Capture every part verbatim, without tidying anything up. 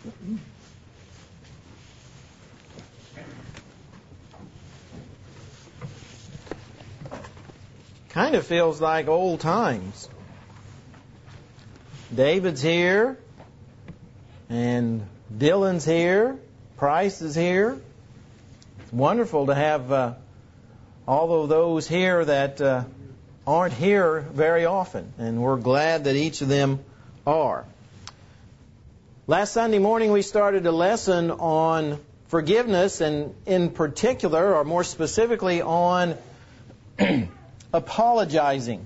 Kind of feels like old times. David's here, and Dylan's here, Price is here. It's wonderful to have uh, all of those here that uh, aren't here very often, and we're glad that each of them are. Last Sunday morning we started a lesson on forgiveness, and in particular, or more specifically, on apologizing.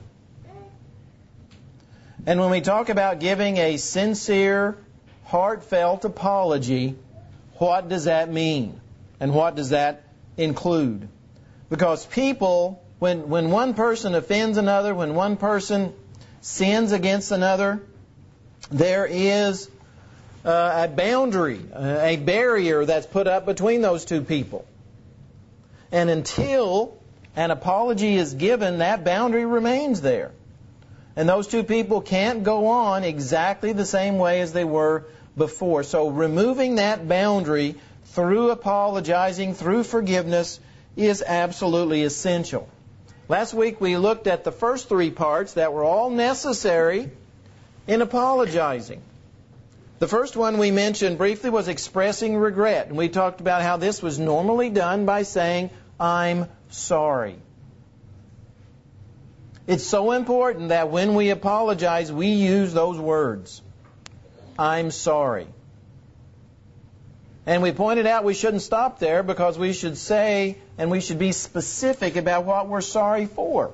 And when we talk about giving a sincere, heartfelt apology, what does that mean? And what does that include? Because people, when, when one person offends another, when one person sins against another, there is uh, a boundary, a barrier that's put up between those two people. And until an apology is given, that boundary remains there. And those two people can't go on exactly the same way as they were before. So removing that boundary through apologizing, through forgiveness, is absolutely essential. Last week we looked at the first three parts that were all necessary in apologizing. The first one we mentioned briefly was expressing regret. And we talked about how this was normally done by saying, "I'm sorry." It's so important that when we apologize, we use those words. I'm sorry. And we pointed out we shouldn't stop there, because we should say and we should be specific about what we're sorry for.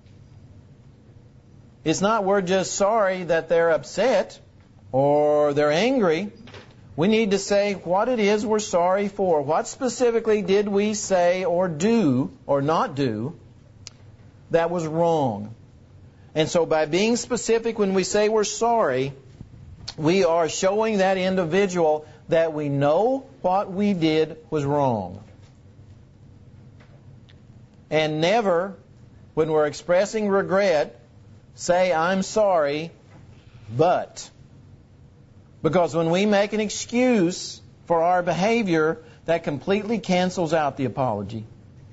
It's not we're just sorry that they're upset or they're angry. We need to say what it is we're sorry for. What specifically did we say or do or not do that was wrong? And so by being specific when we say we're sorry, we are showing that individual that we know what we did was wrong. And never, when we're expressing regret, say, "I'm sorry, but." Because when we make an excuse for our behavior, that completely cancels out the apology.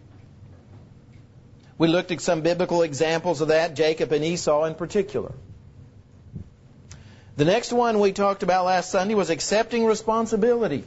We looked at some biblical examples of that, Jacob and Esau in particular. The next one we talked about last Sunday was accepting responsibility.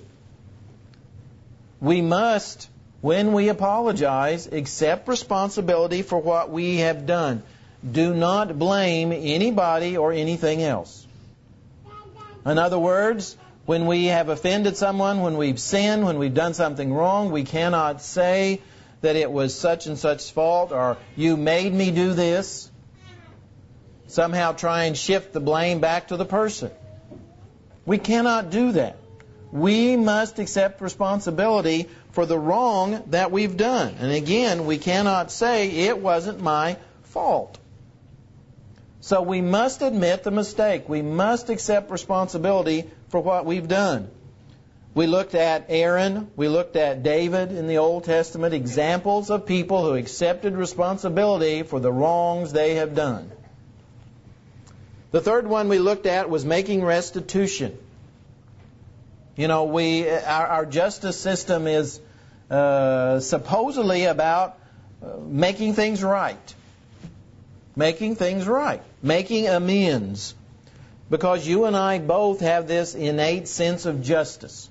We must, when we apologize, accept responsibility for what we have done. Do not blame anybody or anything else. In other words, when we have offended someone, when we've sinned, when we've done something wrong, we cannot say that it was such and such fault, or you made me do this. Somehow try and shift the blame back to the person. We cannot do that. We must accept responsibility for the wrong that we've done. And again, we cannot say it wasn't my fault. So we must admit the mistake. We must accept responsibility for what we've done. We looked at Aaron, we looked at David in the Old Testament, examples of people who accepted responsibility for the wrongs they have done. The third one we looked at was making restitution. You know, we our, our justice system is uh, supposedly about uh, making things right. Making things right. Making amends. Because you and I both have this innate sense of justice.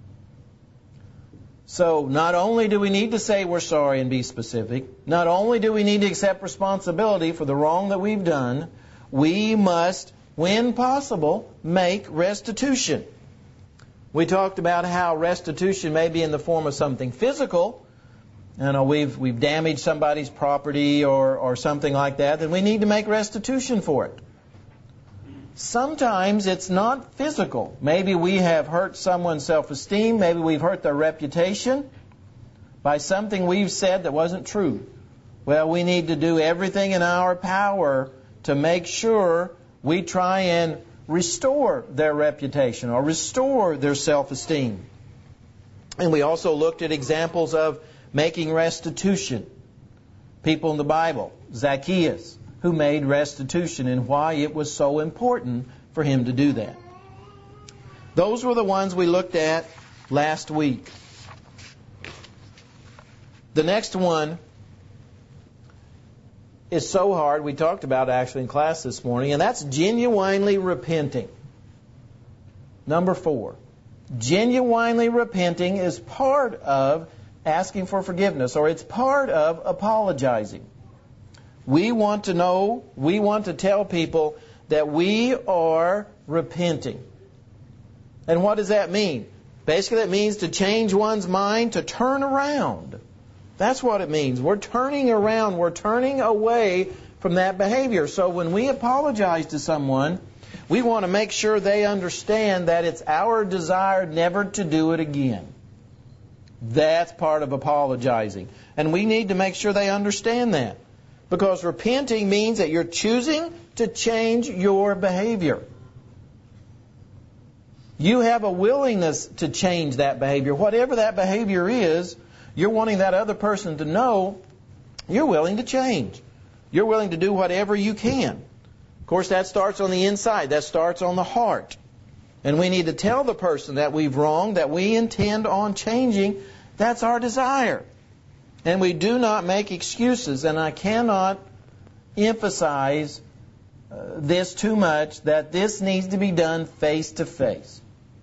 So not only do we need to say we're sorry and be specific, not only do we need to accept responsibility for the wrong that we've done, we must, when possible, make restitution. We talked about how restitution may be in the form of something physical. You know, we've we've damaged somebody's property or, or something like that, then we need to make restitution for it. Sometimes it's not physical. Maybe we have hurt someone's self-esteem. Maybe we've hurt their reputation by something we've said that wasn't true. Well, we need to do everything in our power to make sure we try and restore their reputation or restore their self-esteem. And we also looked at examples of making restitution. People in the Bible, Zacchaeus, who made restitution, and why it was so important for him to do that. Those were the ones we looked at last week. The next one is so hard, we talked about actually in class this morning, and that's genuinely repenting. Number four. Genuinely repenting is part of asking for forgiveness, or it's part of apologizing. We want to know, we want to tell people that we are repenting. And what does that mean? Basically, it means to change one's mind, to turn around. That's what it means. We're turning around. We're turning away from that behavior. So when we apologize to someone, we want to make sure they understand that it's our desire never to do it again. That's part of apologizing. And we need to make sure they understand that. Because repenting means that you're choosing to change your behavior. You have a willingness to change that behavior. Whatever that behavior is, you're wanting that other person to know you're willing to change. You're willing to do whatever you can. Of course, that starts on the inside. That starts on the heart. And we need to tell the person that we've wronged, that we intend on changing. That's our desire. And we do not make excuses. And I cannot emphasize uh, this too much, that this needs to be done face to face.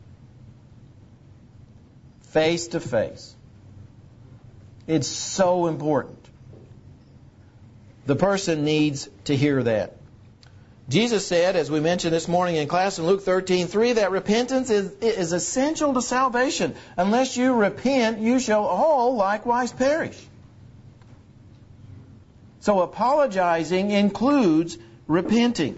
Face to face. It's so important. The person needs to hear that. Jesus said, as we mentioned this morning in class in Luke thirteen three, that repentance is, is essential to salvation. Unless you repent, you shall all likewise perish. So apologizing includes repenting.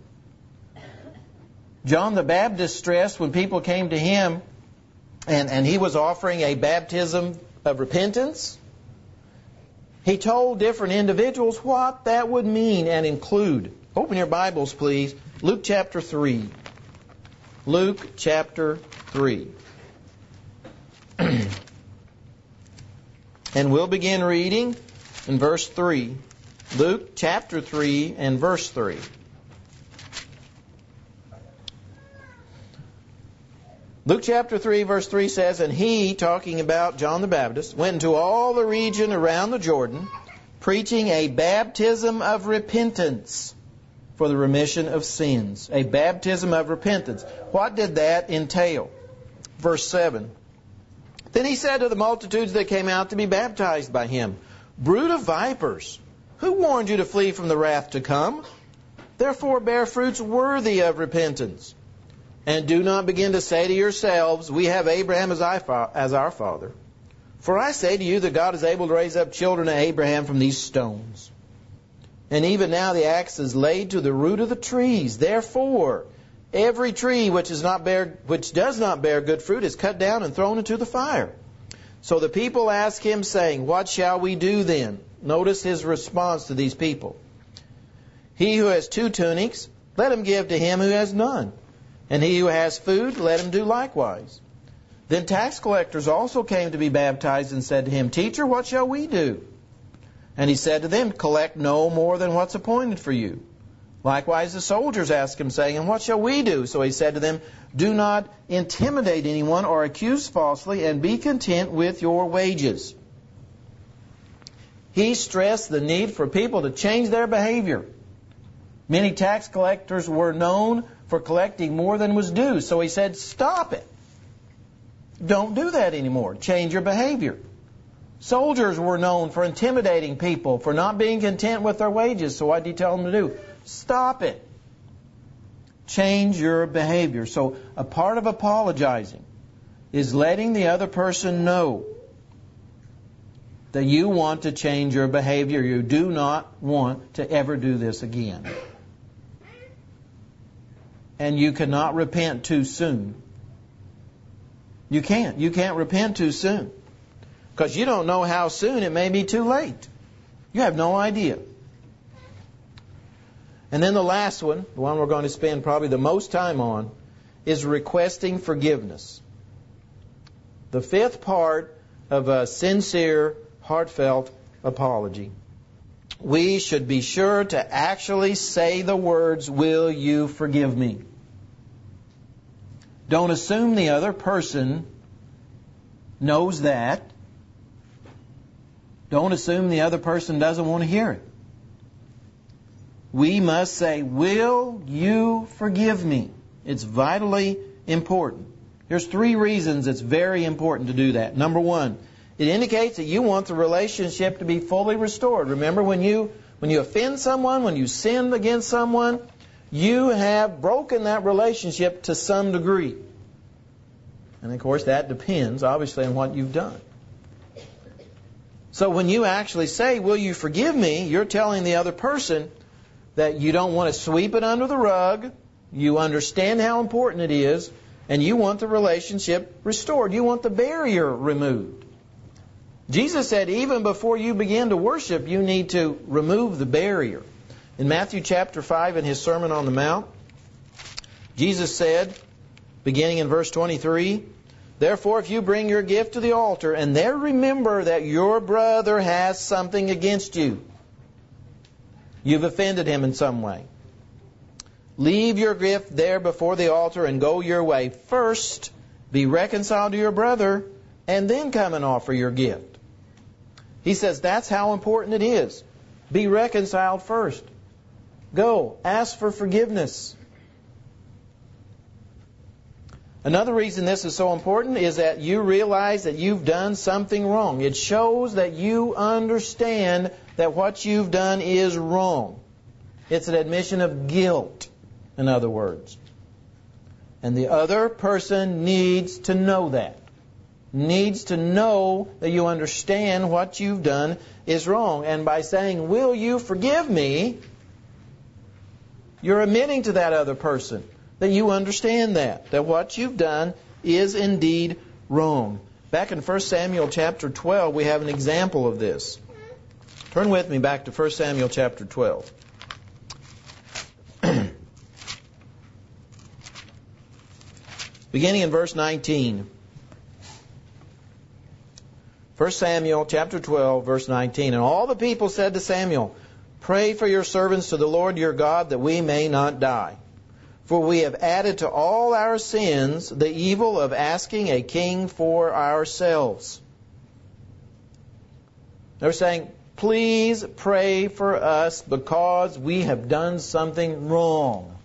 John the Baptist stressed when people came to him and, and he was offering a baptism of repentance, he told different individuals what that would mean and include. Open your Bibles, please. Luke chapter three. Luke chapter three. And we'll begin reading in verse three. Luke chapter three and verse three. Luke chapter three verse three says, "And he," talking about John the Baptist, "went into all the region around the Jordan, preaching a baptism of repentance for the remission of sins." A baptism of repentance. What did that entail? Verse seven. "Then he said to the multitudes that came out to be baptized by him, 'Brood of vipers, who warned you to flee from the wrath to come? Therefore bear fruits worthy of repentance. And do not begin to say to yourselves, we have Abraham as our father. For I say to you that God is able to raise up children to Abraham from these stones. And even now the axe is laid to the root of the trees. Therefore, every tree which is not bear, which does not bear good fruit is cut down and thrown into the fire.' So the people asked him, saying, 'What shall we do then?'" Notice his response to these people. "He who has two tunics, let him give to him who has none. And he who has food, let him do likewise." Then tax collectors also came to be baptized and said to him, "Teacher, what shall we do?" And he said to them, "Collect no more than what's appointed for you." Likewise the soldiers asked him, saying, "And what shall we do?" So he said to them, "Do not intimidate anyone or accuse falsely, and be content with your wages." He stressed the need for people to change their behavior. Many tax collectors were known for collecting more than was due. So he said, stop it. Don't do that anymore. Change your behavior. Soldiers were known for intimidating people, for not being content with their wages. So what did he tell them to do? Stop it. Change your behavior. So a part of apologizing is letting the other person know that you want to change your behavior. You do not want to ever do this again. And you cannot repent too soon. You can't. You can't repent too soon. Because you don't know how soon it may be too late. You have no idea. And then the last one, the one we're going to spend probably the most time on, is requesting forgiveness. The fifth part of a sincere, heartfelt apology. We should be sure to actually say the words, "Will you forgive me?" Don't assume the other person knows that. Don't assume the other person doesn't want to hear it. We must say, will you forgive me? It's vitally important. Here's three reasons it's very important to do that. Number one, it indicates that you want the relationship to be fully restored. Remember, when you when you offend someone, when you sin against someone, you have broken that relationship to some degree. And of course, that depends, obviously, on what you've done. So when you actually say, will you forgive me, you're telling the other person that you don't want to sweep it under the rug, you understand how important it is, and you want the relationship restored. You want the barrier removed. Jesus said even before you begin to worship, you need to remove the barrier. In Matthew chapter five, in His Sermon on the Mount, Jesus said, beginning in verse twenty-three, therefore if you bring your gift to the altar, and there remember that your brother has something against you, you've offended him in some way, leave your gift there before the altar and go your way. First, be reconciled to your brother, and then come and offer your gift. He says that's how important it is. Be reconciled first. Go, ask for forgiveness. Another reason this is so important is that you realize that you've done something wrong. It shows that you understand that what you've done is wrong. It's an admission of guilt, in other words. And the other person needs to know that. Needs to know that you understand what you've done is wrong. And by saying, will you forgive me, you're admitting to that other person that you understand that, that what you've done is indeed wrong. Back in First Samuel chapter twelve, we have an example of this. Turn with me back to First Samuel chapter twelve. Beginning in verse nineteen. First Samuel chapter twelve, verse nineteen. And all the people said to Samuel, pray for your servants to the Lord your God that we may not die. For we have added to all our sins the evil of asking a king for ourselves. They're saying, please pray for us because we have done something wrong.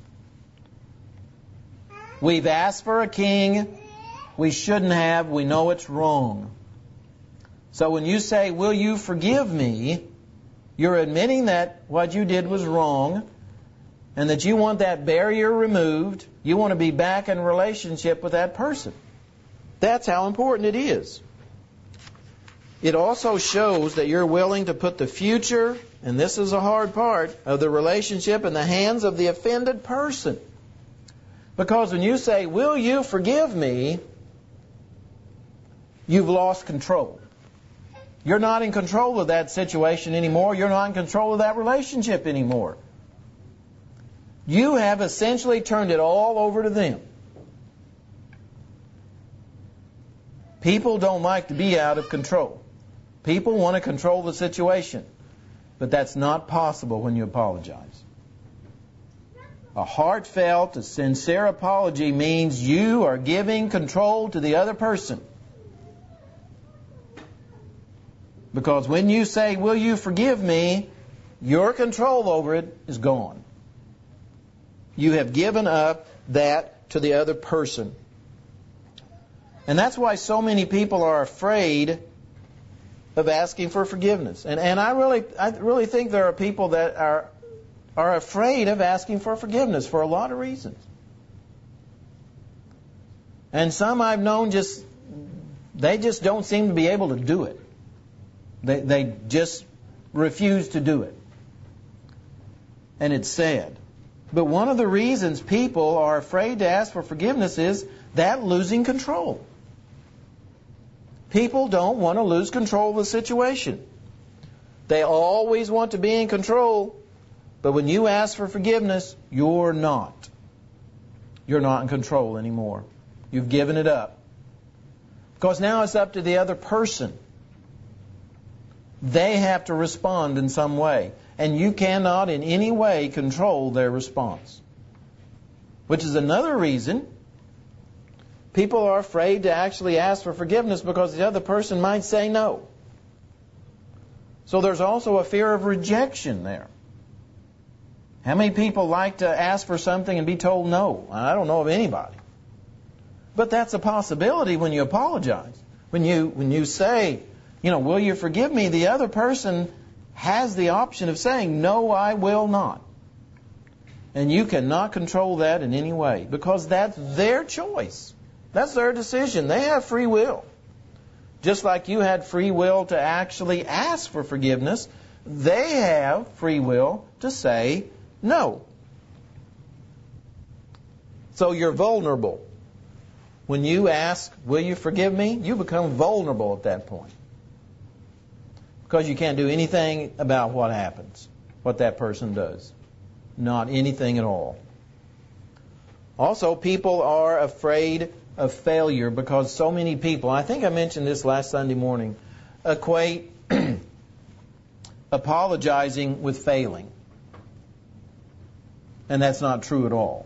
We've asked for a king. We shouldn't have. We know it's wrong. So when you say, will you forgive me, you're admitting that what you did was wrong and that you want that barrier removed. You want to be back in relationship with that person. That's how important it is. It also shows that you're willing to put the future, and this is a hard part, of the relationship in the hands of the offended person. Because when you say, will you forgive me, you've lost control. You're not in control of that situation anymore. You're not in control of that relationship anymore. You have essentially turned it all over to them. People don't like to be out of control. People want to control the situation. But that's not possible when you apologize. A heartfelt, a sincere apology means you are giving control to the other person. Because when you say, will you forgive me, your control over it is gone. You have given up that to the other person. And that's why so many people are afraid of asking for forgiveness. And and I really I really think there are people that are are afraid of asking for forgiveness for a lot of reasons. And some I've known just they just don't seem to be able to do it. They they just refuse to do it. And it's sad. But one of the reasons people are afraid to ask for forgiveness is that losing control. People don't want to lose control of the situation. They always want to be in control, but when you ask for forgiveness, you're not. You're not in control anymore. You've given it up. Because now it's up to the other person. They have to respond in some way. And you cannot in any way control their response. Which is another reason People are afraid to actually ask for forgiveness because the other person might say no. So there's also a fear of rejection there. How many people like to ask for something and be told no? I don't know of anybody. But that's a possibility when you apologize. When you when you say, you know, will you forgive me? The other person has the option of saying, no, I will not. And you cannot control that in any way because that's their choice. That's their decision. They have free will. Just like you had free will to actually ask for forgiveness, they have free will to say no. So you're vulnerable. When you ask, will you forgive me? You become vulnerable at that point. Because you can't do anything about what happens, what that person does. Not anything at all. Also, people are afraid of failure because so many people, I think I mentioned this last Sunday morning, equate apologizing with failing. And that's not true at all.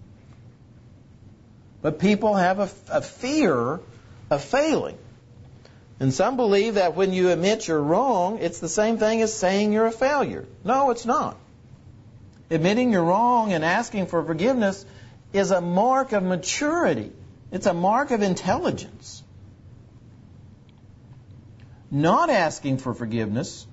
But people have a, a fear of failing. And some believe that when you admit you're wrong, it's the same thing as saying you're a failure. No, it's not. Admitting you're wrong and asking for forgiveness is a mark of maturity. It's a mark of intelligence. Not asking for forgiveness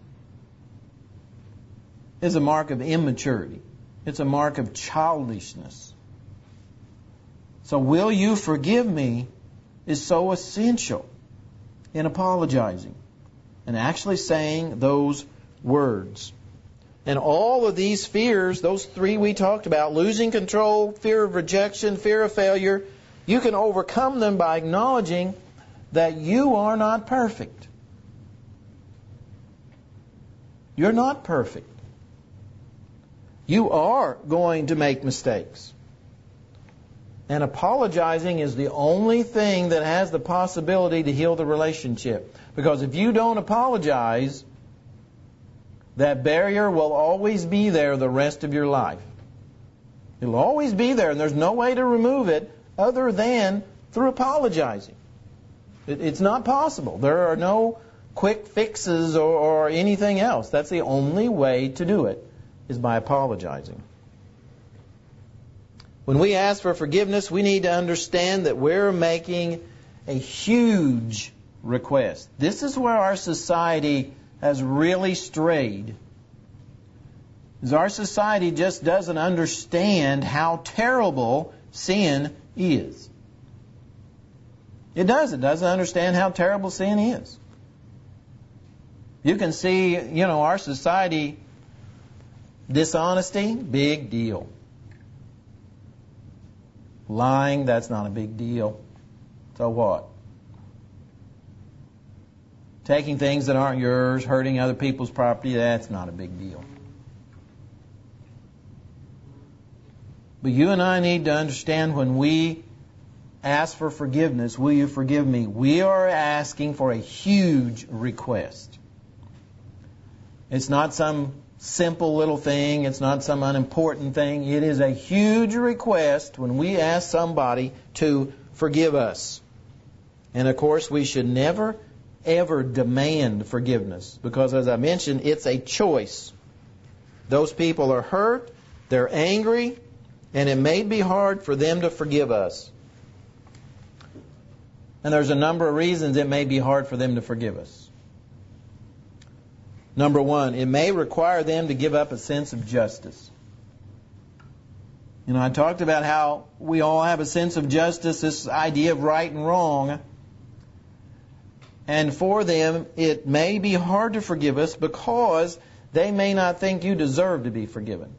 is a mark of immaturity. It's a mark of childishness. So will you forgive me is so essential in apologizing and actually saying those words. And all of these fears, those three we talked about, losing control, fear of rejection, fear of failure, you can overcome them by acknowledging that you are not perfect. You're not perfect. You are going to make mistakes. And apologizing is the only thing that has the possibility to heal the relationship. Because if you don't apologize, that barrier will always be there the rest of your life. It'll always be there, and there's no way to remove it other than through apologizing. It, it's not possible. There are no quick fixes or, or anything else. That's the only way to do it, is by apologizing. When we ask for forgiveness, we need to understand that we're making a huge request. This is where our society has really strayed. Is our society just doesn't understand how terrible sin is. It does. It doesn't understand how terrible sin is. You can see, you know, our society, dishonesty, big deal. Lying, that's not a big deal. So what? Taking things that aren't yours, hurting other people's property, that's not a big deal. But you and I need to understand when we ask for forgiveness, will you forgive me? We are asking for a huge request. It's not some simple little thing. It's not some unimportant thing. It is a huge request when we ask somebody to forgive us. And of course, we should never, ever demand forgiveness because, as I mentioned, it's a choice. Those people are hurt, they're angry, and it may be hard for them to forgive us. And there's a number of reasons it may be hard for them to forgive us. Number one, it may require them to give up a sense of justice. You know, I talked about how we all have a sense of justice, this idea of right and wrong. And for them, it may be hard to forgive us because they may not think you deserve to be forgiven.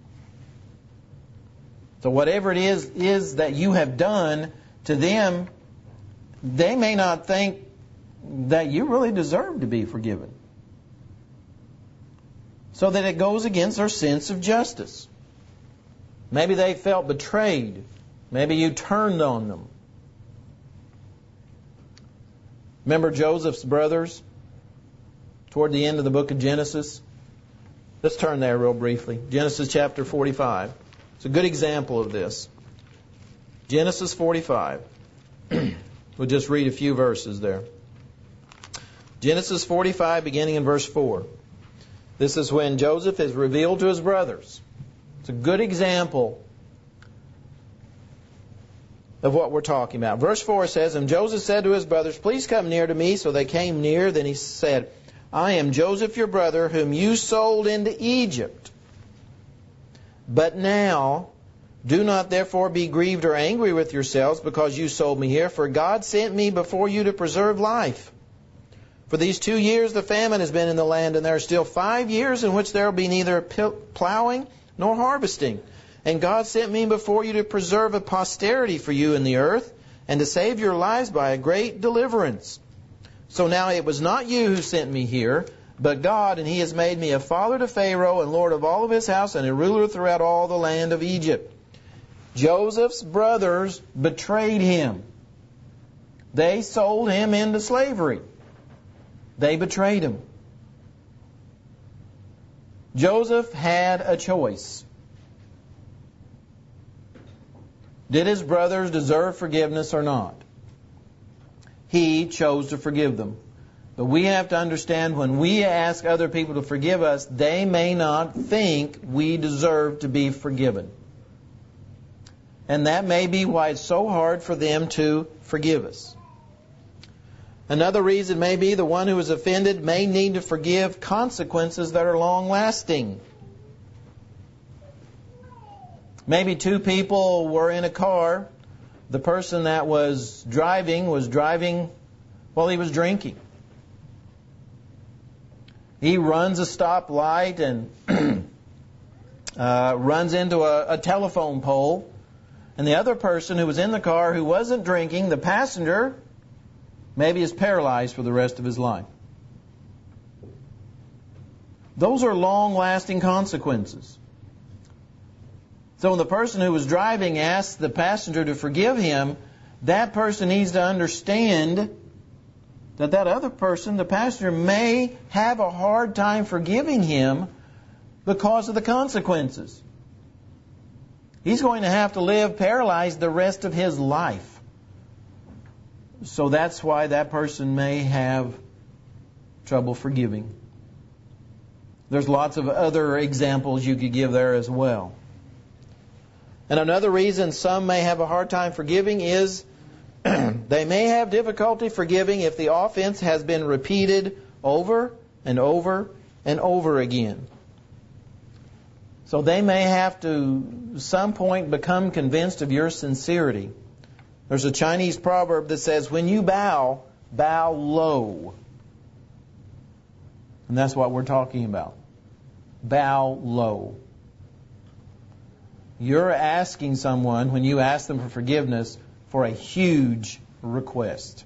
So whatever it is, is that you have done to them, they may not think that you really deserve to be forgiven. So that it goes against their sense of justice. Maybe they felt betrayed. Maybe you turned on them. Remember Joseph's brothers toward the end of the book of Genesis? Let's turn there real briefly. Genesis chapter forty-five. It's a good example of this. Genesis forty-five. We'll just read a few verses there. Genesis forty-five, beginning in verse four. This is when Joseph is revealed to his brothers. It's a good example of what we're talking about. Verse four says, "And Joseph said to his brothers, 'Please come near to me.' So they came near. Then he said, 'I am Joseph your brother, whom you sold into Egypt. But now do not therefore be grieved or angry with yourselves because you sold me here, for God sent me before you to preserve life. For these two years the famine has been in the land, and there are still five years in which there will be neither plowing nor harvesting. And God sent me before you to preserve a posterity for you in the earth, and to save your lives by a great deliverance. So now it was not you who sent me here, but God, and He has made me a father to Pharaoh, and lord of all of his house, and a ruler throughout all the land of Egypt.'" Joseph's brothers betrayed him. They sold him into slavery. They betrayed him. Joseph had a choice. Did his brothers deserve forgiveness or not? He chose to forgive them. But we have to understand, when we ask other people to forgive us, they may not think we deserve to be forgiven. And that may be why it's so hard for them to forgive us. Another reason may be the one who is offended may need to forgive consequences that are long-lasting. Maybe two people were in a car. The person that was driving was driving while he was drinking. He runs a stoplight and uh, runs into a, a telephone pole. And the other person who was in the car who wasn't drinking, the passenger, maybe is paralyzed for the rest of his life. Those are long-lasting consequences. So when the person who was driving asked the passenger to forgive him, that person needs to understand that that other person, the passenger, may have a hard time forgiving him because of the consequences. He's going to have to live paralyzed the rest of his life. So that's why that person may have trouble forgiving. There's lots of other examples you could give there as well. And another reason some may have a hard time forgiving is they may have difficulty forgiving if the offense has been repeated over and over and over again. So they may have to, at some point, become convinced of your sincerity. There's a Chinese proverb that says, "When you bow, bow low." And that's what we're talking about. Bow low. You're asking someone, when you ask them for forgiveness, for a huge request.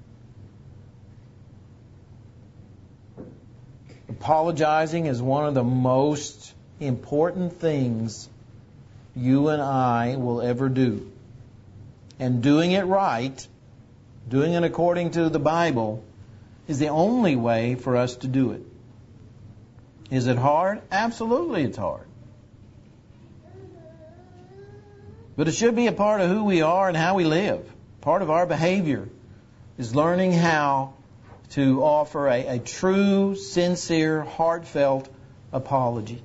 Apologizing is one of the most important things you and I will ever do. And doing it right, doing it according to the Bible, is the only way for us to do it. Is it hard? Absolutely it's hard. But it should be a part of who we are and how we live. Part of our behavior is learning how to offer a, a true, sincere, heartfelt apology.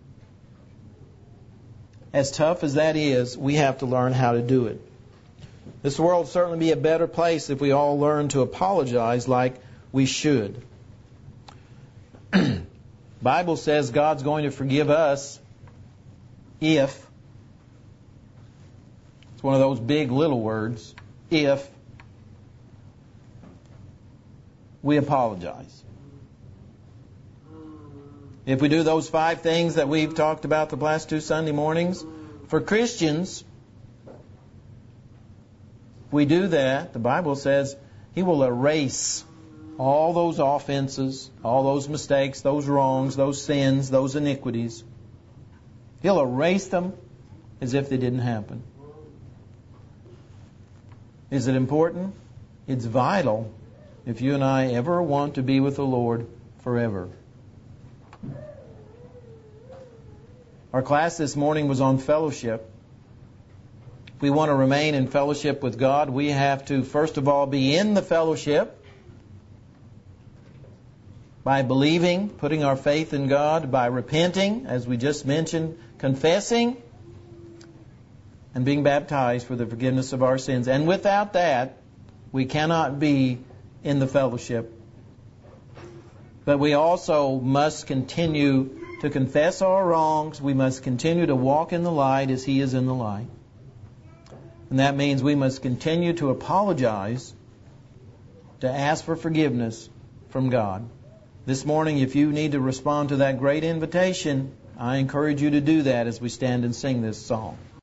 As tough as that is, we have to learn how to do it. This world would certainly be a better place if we all learned to apologize like we should. Bible says God's going to forgive us if, it's one of those big little words, if we apologize. If we do those five things that we've talked about the last two Sunday mornings, for Christians, if we do that, the Bible says He will erase all those offenses, all those mistakes, those wrongs, those sins, those iniquities. He'll erase them as if they didn't happen. Is it important? It's vital if you and I ever want to be with the Lord forever. Our class this morning was on fellowship. If we want to remain in fellowship with God, we have to, first of all, be in the fellowship by believing, putting our faith in God, by repenting, as we just mentioned, confessing, and being baptized for the forgiveness of our sins. And without that, we cannot be in the fellowship. But we also must continue to confess our wrongs. We must continue to walk in the light as He is in the light. And that means we must continue to apologize, to ask for forgiveness from God. This morning, if you need to respond to that great invitation, I encourage you to do that as we stand and sing this song.